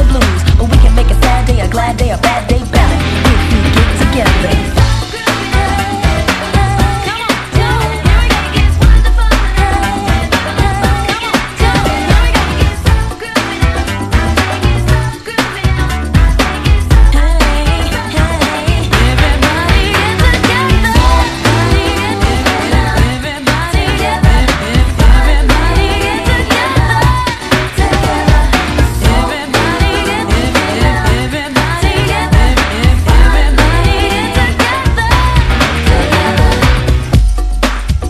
the blues. But we can make a sad day, a glad day, a bad day better if we get together.